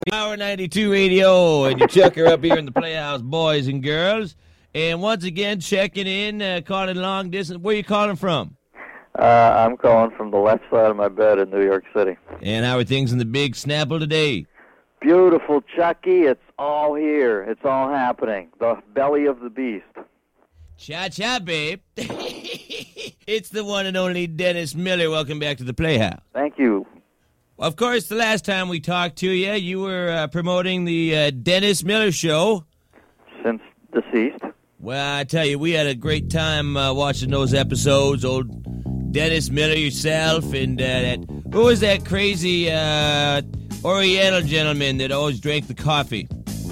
Power 92 Radio, and you chuck her up here in the Playhouse, boys and girls. And once again, checking in, calling long distance. Where are you calling from? I'm calling from the left side of my bed in New York City. And how are things in the Big Snapple today? Beautiful, Chucky. It's all here. It's all happening. The belly of the beast. Cha-cha, babe. It's the one and only Dennis Miller. Welcome back to the Playhouse. Thank you. Of course, the last time we talked to you, you were promoting the Dennis Miller Show. Since deceased. Well, I tell you, we had a great time watching those episodes. Old Dennis Miller, yourself, and who was that crazy Oriental gentleman that always drank the coffee?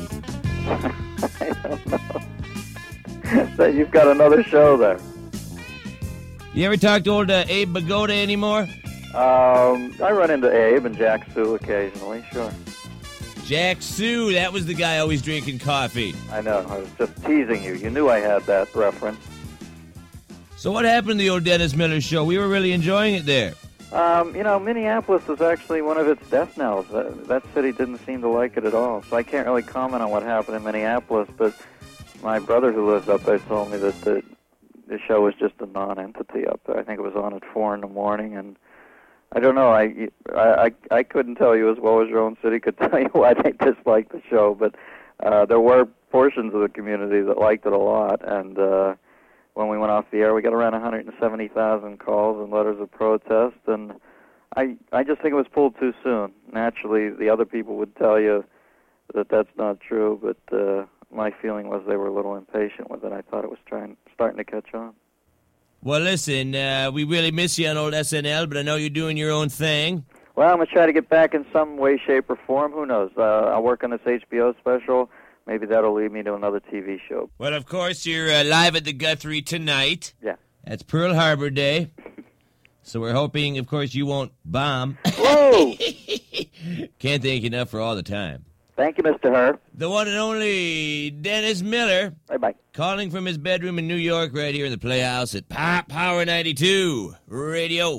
I don't know. So you've got another show there. You ever talk to old Abe Bagoda anymore? I run into Abe and Jack Sue occasionally, sure. Jack Sue, that was the guy always drinking coffee. I know, I was just teasing you. You knew I had that reference. So what happened to the old Dennis Miller Show? We were really enjoying it there. Minneapolis was actually one of its death knells. That city didn't seem to like it at all. So I can't really comment on what happened in Minneapolis, but my brother who lives up there told me that the show was just a non-entity up there. I think it was on at 4 in the morning, and I don't know. I couldn't tell you as well as your own city could tell you why they disliked the show, but there were portions of the community that liked it a lot, and when we went off the air, we got around 170,000 calls and letters of protest, and I just think it was pulled too soon. Naturally, the other people would tell you that that's not true, but my feeling was they were a little impatient with it. I thought it was starting to catch on. Well, listen, we really miss you on old SNL, but I know you're doing your own thing. Well, I'm going to try to get back in some way, shape, or form. Who knows? I'll work on this HBO special. Maybe that'll lead me to another TV show. Well, of course, you're live at the Guthrie tonight. Yeah. That's Pearl Harbor Day. So we're hoping, of course, you won't bomb. Whoa! Can't thank you enough for all the time. Thank you, Mr. Herr. The one and only Dennis Miller. Bye-bye. Calling from his bedroom in New York right here in the Playhouse at Pop Power 92 Radio.